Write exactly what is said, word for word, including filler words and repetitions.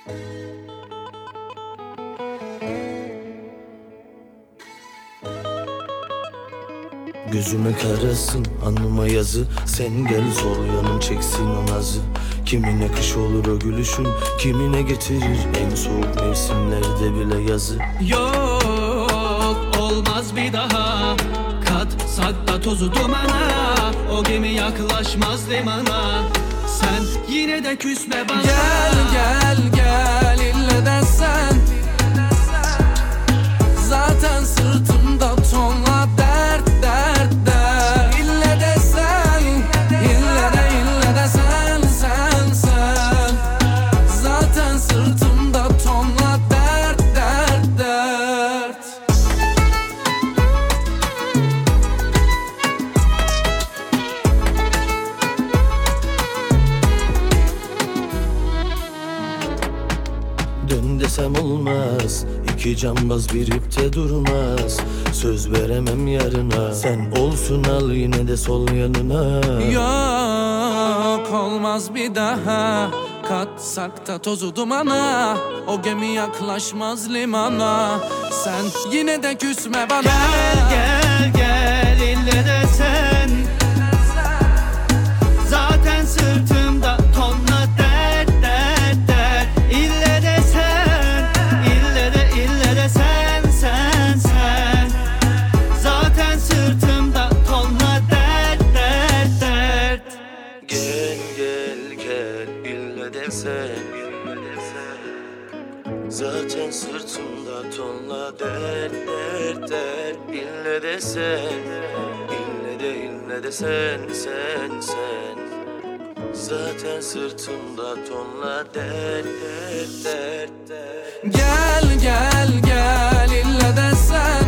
Gözüme karasın, alnıma yazı. Sen gel sol yanım çeksin o nazı. Kimine kış olur o gülüşün, kimine getirir en soğuk mevsimlerde bile yazı. Yok olmaz bir daha, katsak da tozu dumana. O gemi yaklaşmaz limana, sen yine de küsme bana. Gel gel gel ille de sen. Zaten sırtımda tonla dert dert dert. İlle de sen, ille de ille de sen sen sen. Zaten sırtımda tonla dert dert dert. Dön desem olmaz, iki cambaz bir ipte durmaz. Söz veremem yarına, sen olsun al yine de sol yanına. Yok olmaz bir daha, katsak da tozu dumana. O gemi yaklaşmaz limana, sen yine de küsme bana. Gel gel gel ille de sen. Zaten sırtımda tonla dert dert dert. İlle de sen, ille de ille de sen sen sen. Zaten sırtımda tonla dert dert dert. Gel gel gel ille de sen. Zaten sırtımda tonla dert dert dert. İlle de sen, ille de ille de sen sen sen. Zaten sırtımda tonla dert dert dert dert. Gel gel gel ille de sen.